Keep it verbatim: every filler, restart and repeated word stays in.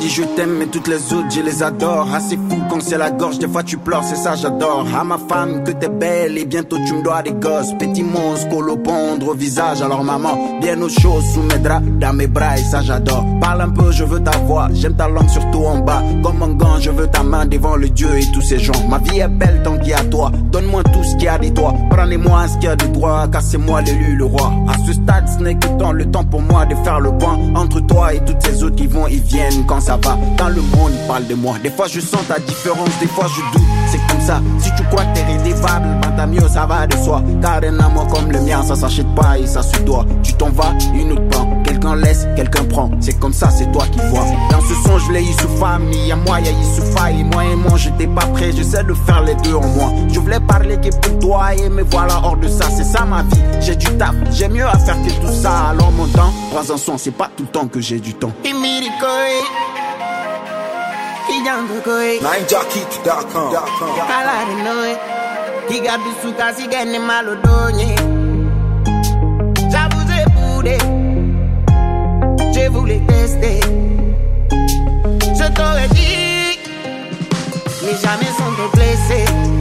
dis je t'aime mais toutes les autres je les adore. Assez fou quand c'est la gorge, des fois tu pleures, c'est ça j'adore. À ma femme que t'es belle et bientôt tu me dois des gosses. Petit monstre, colopendre au visage, alors maman, bien aux choses sous mes draps, dans mes bras et ça j'adore. Parle un peu, je veux ta voix, j'aime ta langue surtout en bas. Comme un gant, je veux ta main devant le Dieu et tous ces gens. Ma vie est belle tant qu'il y a toi, donne-moi tout ce qu'il y a de toi. Prenez-moi ce qu'il y a de droit, car c'est moi l'élu, le roi. À ce stade, ce n'est que temps, le temps pour moi de faire le point entre toi et toutes ces autres qui vont et viennent quand ça va. Quand le monde parle de moi, des fois je sens ta différence, des fois je doute, c'est comme ça. Si tu crois que t'es rédévable, ben t'as mieux, ça va de soi. Car un amour comme le mien, ça s'achète pas et ça se doit. Tu t'en vas, une autre prend, quelqu'un laisse, quelqu'un prend. C'est comme ça, c'est toi qui vois. Dans ce son, je l'ai Youssouf famille, y'a moi, y'a Youssoufa et moi et moi, j'étais pas prêt, j'essaie de faire les deux en moi. Je voulais parler que pour toi et me voilà hors de ça, c'est ça ma vie. J'ai du taf, j'ai mieux à faire que tout ça. Alors mon temps, prends un son, c'est pas tout le temps que j'ai du temps. nine jockey dot com. Je voulais tester. Je t'aurais dit, mais jamais sans te blesser.